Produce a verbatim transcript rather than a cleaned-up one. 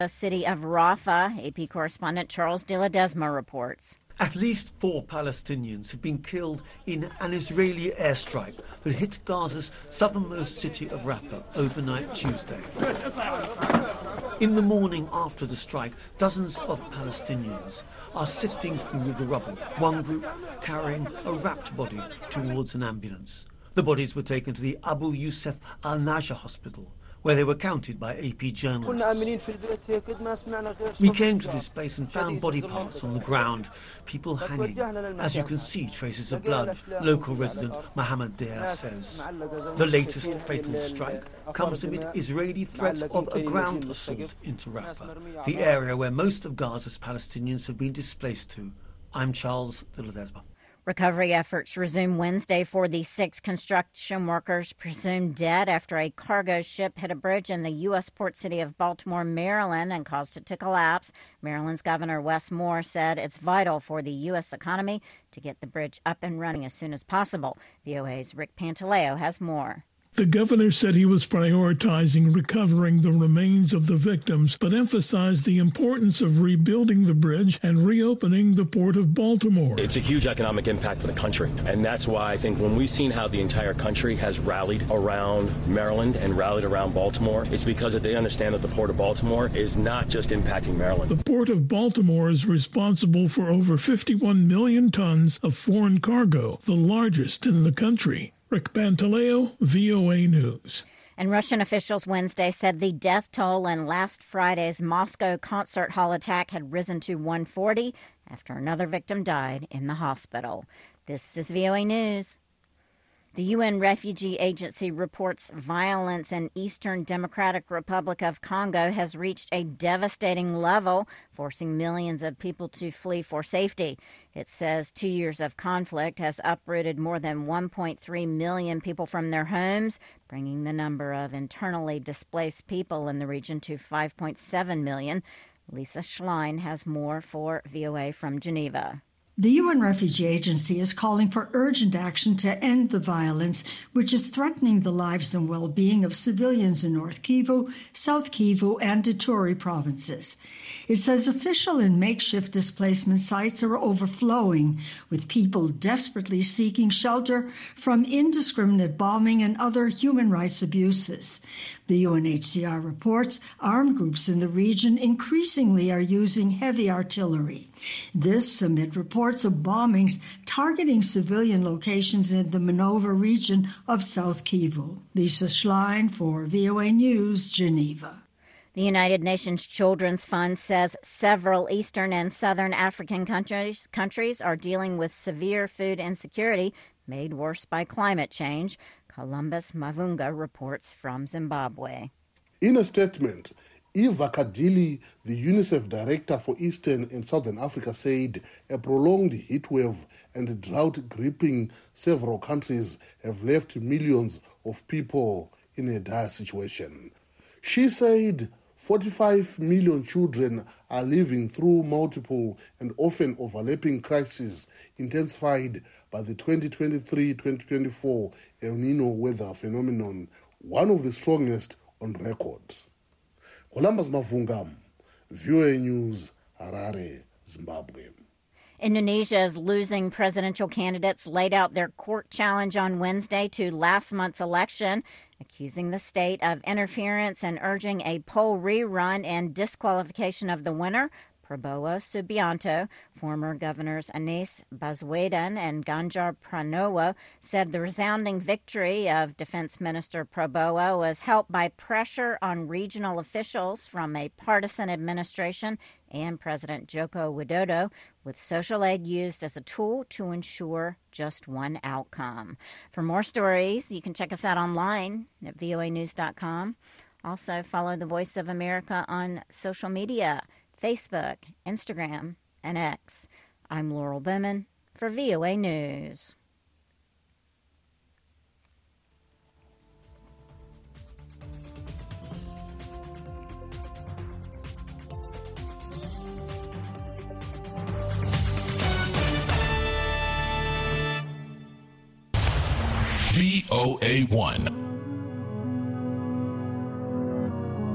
The city of Rafah. A P correspondent Charles de Ledesma reports. At least four Palestinians have been killed in an Israeli airstrike that hit Gaza's southernmost city of Rafah overnight Tuesday. In the morning after the strike, dozens of Palestinians are sifting through the rubble, one group carrying a wrapped body towards an ambulance. The bodies were taken to the Abu Yusuf al-Najah hospital, where they were counted by A P journalists. We came to this place and found body parts on the ground, people hanging. As you can see, traces of blood, local resident Mohammed Deir says. The latest fatal strike comes amid Israeli threats of a ground assault into Rafah, the area where most of Gaza's Palestinians have been displaced to. I'm Charles de Ledesma. Recovery efforts resumed Wednesday for the six construction workers presumed dead after a cargo ship hit a bridge in the U S port city of Baltimore, Maryland, and caused it to collapse. Maryland's Governor Wes Moore said it's vital for the U S economy to get the bridge up and running as soon as possible. V O A's Rick Pantaleo has more. The governor said he was prioritizing recovering the remains of the victims, but emphasized the importance of rebuilding the bridge and reopening the Port of Baltimore. It's a huge economic impact for the country, and that's why I think when we've seen how the entire country has rallied around Maryland and rallied around Baltimore, it's because they understand that the Port of Baltimore is not just impacting Maryland. The Port of Baltimore is responsible for over fifty-one million tons of foreign cargo, the largest in the country. Rick Pantaleo, V O A News. And Russian officials Wednesday said the death toll in last Friday's Moscow concert hall attack had risen to one forty after another victim died in the hospital. This is V O A News. The U N Refugee Agency reports violence in Eastern Democratic Republic of Congo has reached a devastating level, forcing millions of people to flee for safety. It says two years of conflict has uprooted more than one point three million people from their homes, bringing the number of internally displaced people in the region to five point seven million. Lisa Schlein has more for V O A from Geneva. The U N Refugee Agency is calling for urgent action to end the violence, which is threatening the lives and well-being of civilians in North Kivu, South Kivu, and Ituri provinces. It says official and makeshift displacement sites are overflowing, with people desperately seeking shelter from indiscriminate bombing and other human rights abuses. The U N H C R reports armed groups in the region increasingly are using heavy artillery. This amid reports of bombings targeting civilian locations in the Minova region of South Kivu. Lisa Schlein for V O A News, Geneva. The United Nations Children's Fund says several Eastern and Southern African countries, countries are dealing with severe food insecurity made worse by climate change. Columbus Mavunga reports from Zimbabwe. In a statement, Eva Kadili, the UNICEF director for Eastern and Southern Africa, said a prolonged heatwave and a drought gripping several countries have left millions of people in a dire situation. She said forty-five million children are living through multiple and often overlapping crises intensified by the twenty twenty-three twenty twenty-four El Nino weather phenomenon, one of the strongest on record. Columbus Mavunga, V O A News, Harare, Zimbabwe. Indonesia's losing presidential candidates laid out their court challenge on Wednesday to last month's election, accusing the state of interference and urging a poll rerun and disqualification of the winner. Prabowo Subianto, former governors Anies Baswedan and Ganjar Pranowo, said the resounding victory of Defense Minister Prabowo was helped by pressure on regional officials from a partisan administration and President Joko Widodo, with social aid used as a tool to ensure just one outcome. For more stories, you can check us out online at V O A news dot com. Also, follow the Voice of America on social media, Facebook, Instagram, and X. I'm Laurel Bowman for V O A News. V O A one.